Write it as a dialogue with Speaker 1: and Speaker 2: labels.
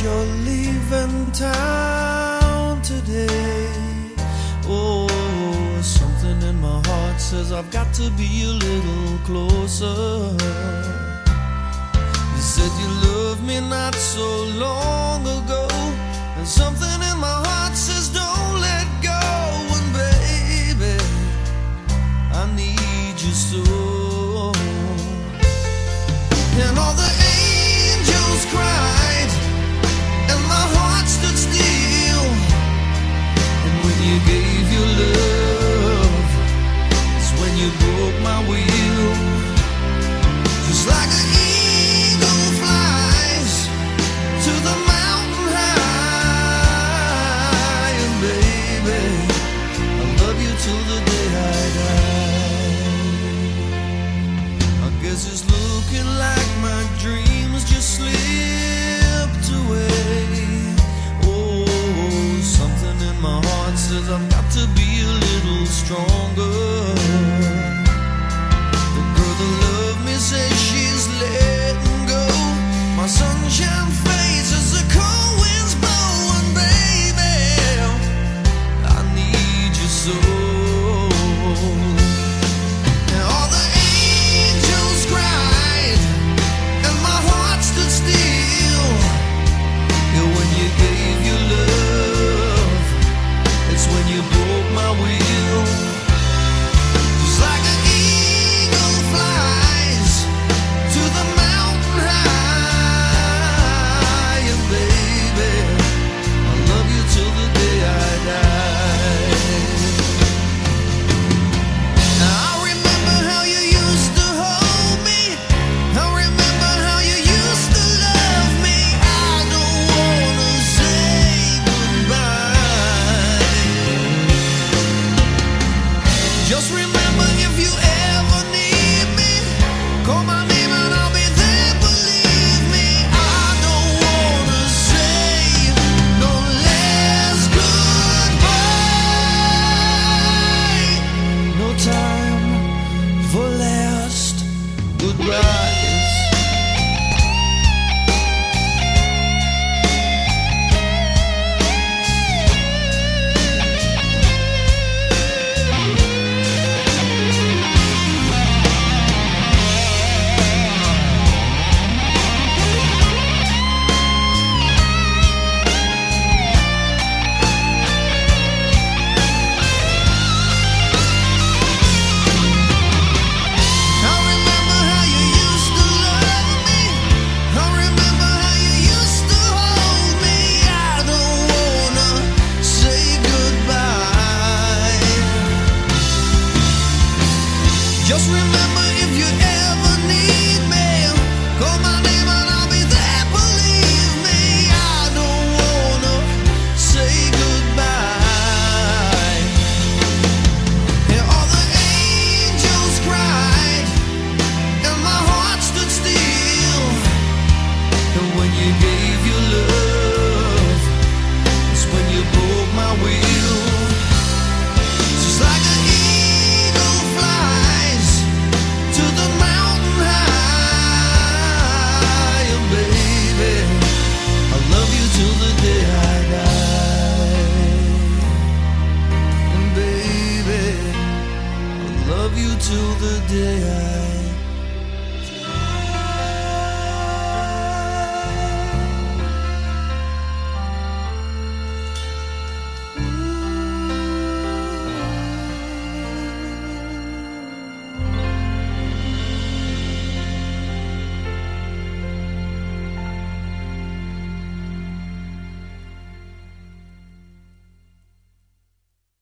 Speaker 1: you're leaving town today. Oh, something in my heart says I've got to be a little closer. You said you loved me not so long ago, and something in my heart says don't let go. And baby, I need you so. And all the angels cried, and my heart stood still. And when you gave your love, it's when you broke my will. Just like an eagle flies to the mountain high. And baby, I love you till the day I die. I guess it's looking like my dreams just slipped away. Oh, something in my heart says I've got to be a little stronger. The girl that loved me says she's letting go. My sunshine fades as the cold winds blow. And baby, I need you so. And all the angels cried, and my heart stood still. And when you gave your love, it's when you broke my will. Just like an eagle flies to the mountain high. And baby, I love you till the day I die. Now I remember how you used to hold me. I remember how you used to love me. I don't wanna say goodbye. Just remember, if you ever need me, call my name and I'll be there, believe me. I don't wanna say no less goodbye. No time for last goodbyes. I remember how you used to love me. I remember how you used to hold me. I don't wanna say goodbye. Just remember, if you ever need me, call my name and I'll be there, believe me. I don't wanna say goodbye. And all the angels cried, and my heart stood still. And when you gave your love, it's when you broke my will. Just like an eagle flies to the mountain high. And baby, I love you till the day I die. And baby, I love you till the day I die.